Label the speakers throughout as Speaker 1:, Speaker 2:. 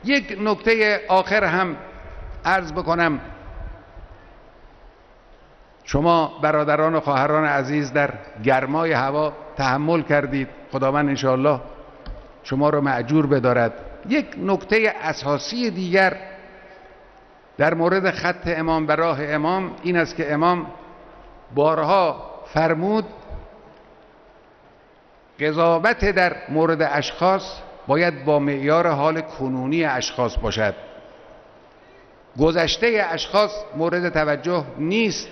Speaker 1: یک نکته آخر هم عرض بکنم. شما برادران و خواهران عزیز در گرمای هوا تحمل کردید، خداوند انشاءالله شما رو مأجور بدارد. یک نکته اساسی دیگر در مورد خط امام و راه امام این است که امام بارها فرمود قضاوت در مورد اشخاص باید با معیار حال کنونی اشخاص باشد. گذشته اشخاص مورد توجه نیست.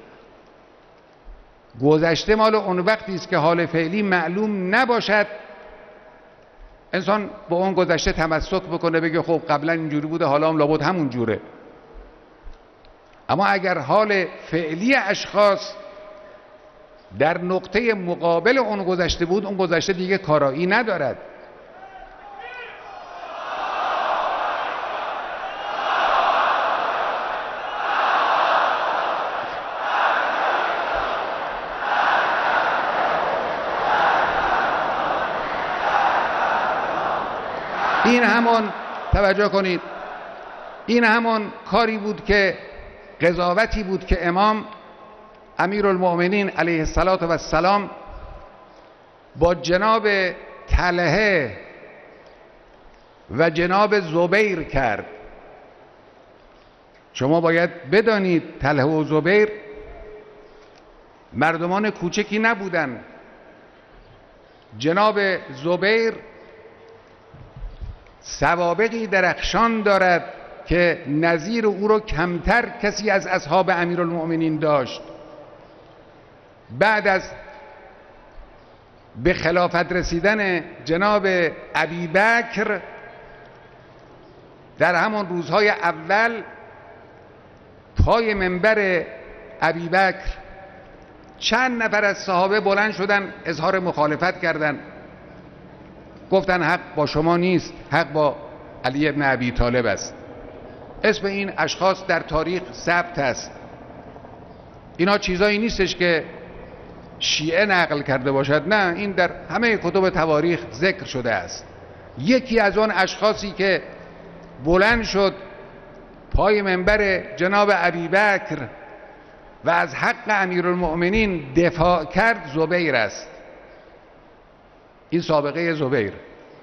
Speaker 1: گذشته مال اون وقتی است که حال فعلی معلوم نباشد. انسان با اون گذشته تمسک بکنه، بگه خب قبلا اینجوری بوده حالا هم لابد همون جوره. اما اگر حال فعلی اشخاص در نقطه مقابل اون گذشته بود، اون گذشته دیگه کارایی ندارد. این همون توجه کنید، این همون کاری بود که قضاوتی بود که امام امیرالمؤمنین علیه السلام با جناب طلحه و جناب زبیر کرد. شما باید بدانید طلحه و زبیر مردمان کوچکی نبودند. جناب زبیر سوابقی درخشان دارد که نظیر او را کمتر کسی از اصحاب امیرالمؤمنین داشت. بعد از به خلافت رسیدن جناب ابیبکر در همان روزهای اول پای منبر ابیبکر چند نفر از صحابه بلند شدن اظهار مخالفت کردند. گفتن حق با شما نیست، حق با علی ابن ابی طالب است. اسم این اشخاص در تاریخ ثبت است. اینا چیزایی نیستش که شیعه نقل کرده باشد، نه، این در همه کتب تواریخ ذکر شده است. یکی از آن اشخاصی که بلند شد پای منبر جناب ابیبکر و از حق امیرالمؤمنین دفاع کرد زبیر است. این سابقه زبیر.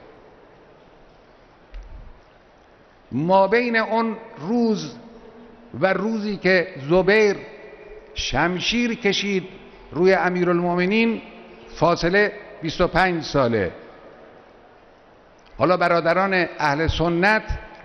Speaker 1: ما بین اون روز و روزی که زبیر شمشیر کشید روی امیرالمؤمنین فاصله 25 ساله. حالا برادران اهل سنت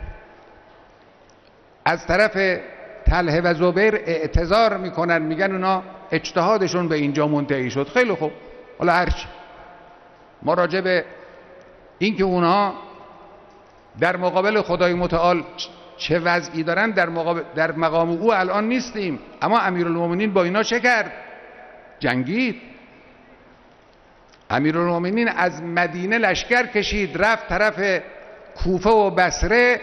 Speaker 1: از طرف طلحه و زبیر اعتذار میکنن، میگن اونا اجتهادشون به اینجا منتهی شد. خیلی خوب، حالا هرچی. ما راجع به این که اونها در مقابل خدای متعال چه وضعی دارن در مقام او الان نیستیم. اما امیرالمؤمنین با اینا چه کرد؟ جنگید. امیرالمؤمنین از مدینه لشکر کشید رفت طرف کوفه و بصره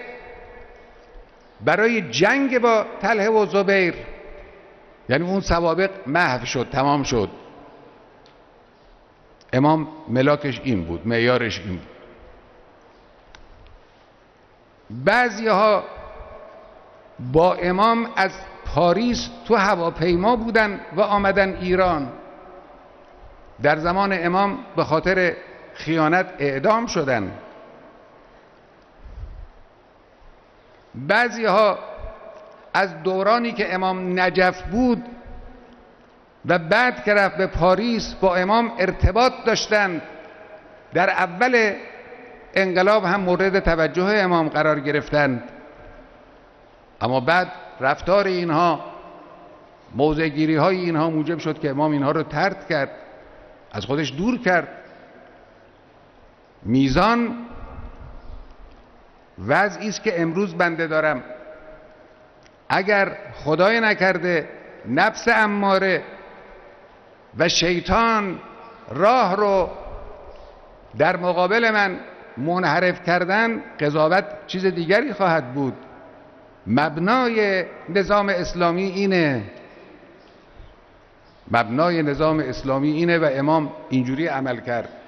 Speaker 1: برای جنگ با طلحه و زبیر. یعنی اون سوابق محو شد، تمام شد. امام ملاکش این بود، معیارش این بود. بعضیها با امام از پاریس تو هواپیما بودن و آمدن ایران. در زمان امام به خاطر خیانت اعدام شدن. بعضیها از دورانی که امام نجف بود و بعد که رفت به پاریس با امام ارتباط داشتند. در اول انقلاب هم مورد توجه امام قرار گرفتند، اما بعد رفتار اینها، موضع‌گیری های اینها موجب شد که امام اینها رو طرد کرد، از خودش دور کرد. میزان وضعی است که امروز بنده دارم. اگر خدای نکرده نفس اماره و شیطان راه رو در مقابل من منحرف کردن، قضاوت چیز دیگری خواهد بود. مبنای نظام اسلامی اینه، مبنای نظام اسلامی اینه و امام اینجوری عمل کرد.